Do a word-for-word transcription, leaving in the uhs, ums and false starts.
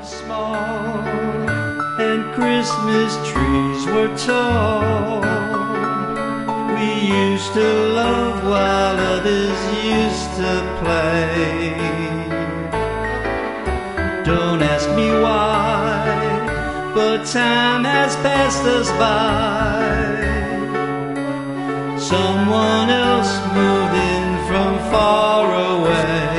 was small and Christmas trees were tall. We used to love while others used to play. Don't ask me why, but time has passed us by. Someone else moved in from far away.